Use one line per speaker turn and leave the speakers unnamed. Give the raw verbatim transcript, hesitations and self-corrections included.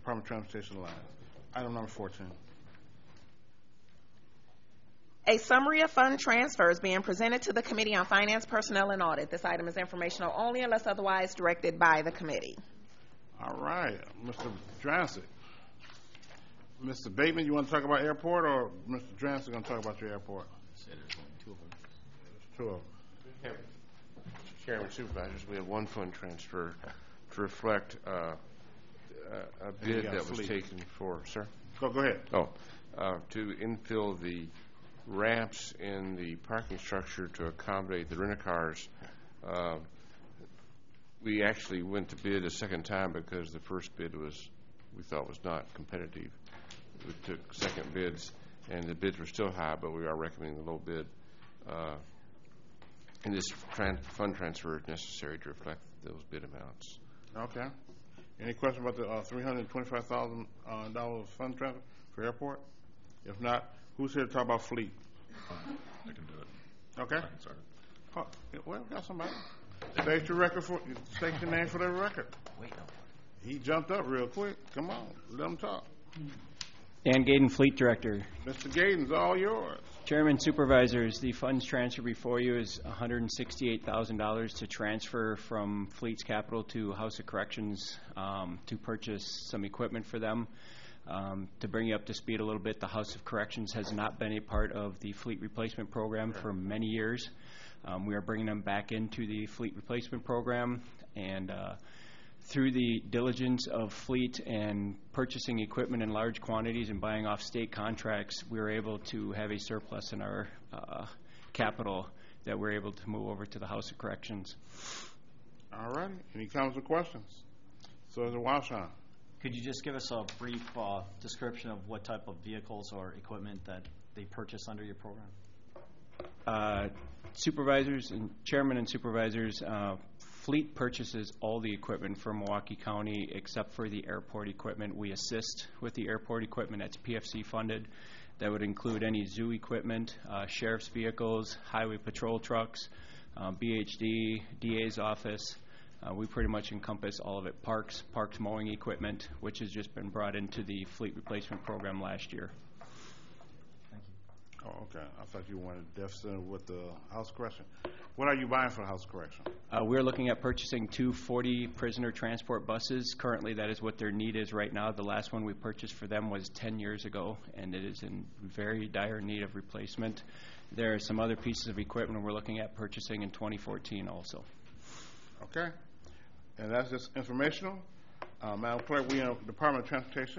Department of Transportation lines. Item number fourteen.
A summary of fund transfers being presented to the Committee on Finance, Personnel, and Audit. This item is informational only unless otherwise directed by the committee.
All right, Mister Drancic. Mister Bateman, you want to talk about airport, or Mister Drancic going to talk about your airport?
Said there's only two of them.
There's two of them.
Mister Chairman, Supervisors, we have one fund transfer to reflect uh, a, a bid that was
fleet.
taken for, sir?
Go, go ahead.
Oh, uh, to infill the ramps in the parking structure to accommodate the rent-a-cars. Uh, we actually went to bid a second time because the first bid was, we thought was not competitive. We took second bids, and the bids were still high, but we are recommending the low bid. Uh, and this tran fund transfer is necessary to reflect those bid amounts.
Okay. Any question about the uh, three hundred twenty-five thousand dollars uh, fund transfer for airport? If not, who's here to talk about fleet?
I can do it.
Okay.
I can start it.
Oh, yeah, well, we got somebody. State your record for, state your name for the record.
Wait, no.
He jumped up real quick. Come on, let him talk.
Dan Gaden, Fleet Director.
Mister Gaden's all yours.
Chairman, Supervisors, the funds transfer before you is one hundred sixty-eight thousand dollars to transfer from Fleet's capital to House of Corrections um, to purchase some equipment for them. Um, to bring you up to speed a little bit, the House of Corrections has not been a part of the fleet replacement program for many years. Um, we are bringing them back into the fleet replacement program, and uh, through the diligence of fleet and purchasing equipment in large quantities and buying off state contracts, we were able to have a surplus in our uh, capital that we're able to move over to the House of Corrections.
All righty. Any comments or questions? So is it Washington?
Could you just give us a brief uh, description of what type of vehicles or equipment that they purchase under your program?
Uh, supervisors and chairman and supervisors, uh, Fleet purchases all the equipment for Milwaukee County except for the airport equipment. We assist with the airport equipment that's P F C funded. That would include any zoo equipment, uh, sheriff's vehicles, highway patrol trucks, uh, B H D, D A's office. Uh, we pretty much encompass all of it. Parks, parks mowing equipment, which has just been brought into the fleet replacement program last year.
Thank you.
Oh, okay. I thought you wanted deficit with the House Correction. What are you buying for the House Correction?
Uh, we're looking at purchasing two forty prisoner transport buses. Currently, that is what their need is right now. The last one we purchased for them was ten years ago, and it is in very dire need of replacement. There are some other pieces of equipment we're looking at purchasing in twenty fourteen also.
Okay. And that's just informational. Uh, Madam Clerk, we in the Department of Transportation.